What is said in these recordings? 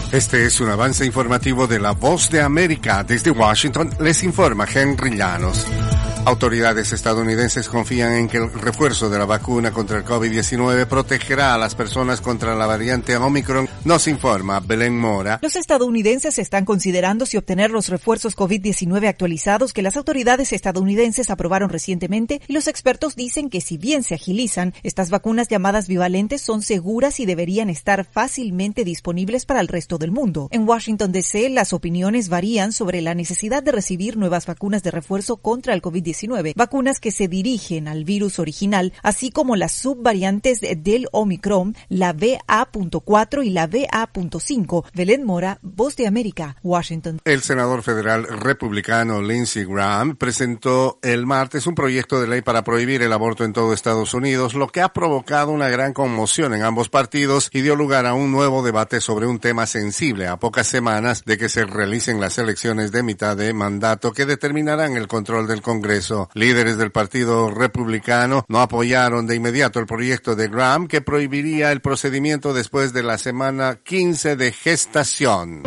Este es un avance informativo de La Voz de América. Desde Washington les informa Henry Llanos. Autoridades estadounidenses confían en que el refuerzo de la vacuna contra el COVID-19 protegerá a las personas contra la variante Omicron, nos informa Belén Mora. Los estadounidenses están considerando si obtener los refuerzos COVID-19 actualizados que las autoridades estadounidenses aprobaron recientemente, y los expertos dicen que si bien se agilizan, estas vacunas llamadas bivalentes son seguras y deberían estar fácilmente disponibles para el resto del mundo. En Washington, D.C., las opiniones varían sobre la necesidad de recibir nuevas vacunas de refuerzo contra el COVID-19, vacunas que se dirigen al virus original, así como las subvariantes del Omicron, la BA.4 y la BA.5. Belén Mora, Voz de América, Washington. El senador federal republicano Lindsey Graham presentó el martes un proyecto de ley para prohibir el aborto en todo Estados Unidos, lo que ha provocado una gran conmoción en ambos partidos y dio lugar a un nuevo debate sobre un tema sensible a pocas semanas de que se realicen las elecciones de mitad de mandato que determinarán el control del Congreso. Líderes del Partido Republicano no apoyaron de inmediato el proyecto de Graham que prohibiría el procedimiento después de la semana 15 de gestación.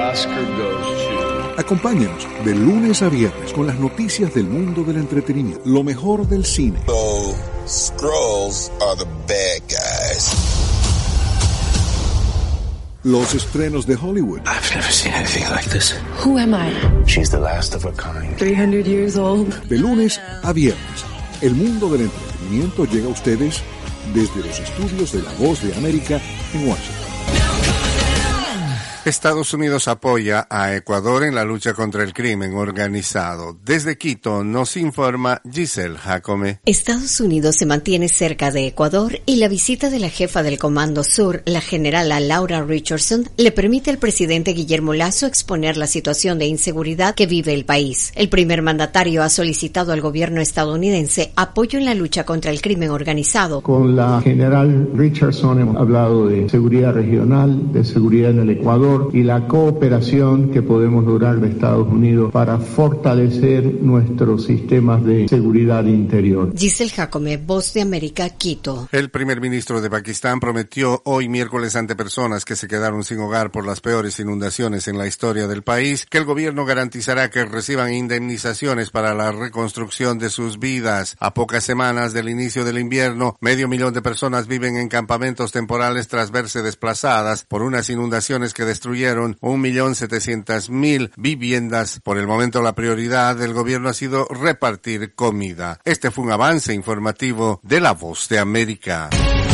Acompáñanos de lunes a viernes con las noticias del mundo del entretenimiento, lo mejor del cine. So, Skrulls are the bad guys. Los estrenos de Hollywood. I've never seen anything like this. Who am I? She's the last of a kind. 300 years old. De lunes a viernes, el mundo del entretenimiento llega a ustedes desde los estudios de La Voz de América en Washington. Estados Unidos apoya a Ecuador en la lucha contra el crimen organizado. Desde Quito nos informa Giselle Jacome. Estados Unidos se mantiene cerca de Ecuador y la visita de la jefa del Comando Sur, la generala Laura Richardson, le permite al presidente Guillermo Lasso exponer la situación de inseguridad que vive el país. El primer mandatario ha solicitado al gobierno estadounidense apoyo en la lucha contra el crimen organizado. Con la general Richardson hemos hablado de seguridad regional, de seguridad en el Ecuador, y la cooperación que podemos lograr de Estados Unidos para fortalecer nuestros sistemas de seguridad interior. Giselle Jacome, Voz de América, Quito. El primer ministro de Pakistán prometió hoy miércoles ante personas que se quedaron sin hogar por las peores inundaciones en la historia del país que el gobierno garantizará que reciban indemnizaciones para la reconstrucción de sus vidas. A pocas semanas del inicio del invierno, 500,000 de personas viven en campamentos temporales tras verse desplazadas por unas inundaciones que destruyeron 1.700.000 viviendas. Por el momento la prioridad del gobierno ha sido repartir comida. Este fue un avance informativo de La Voz de América.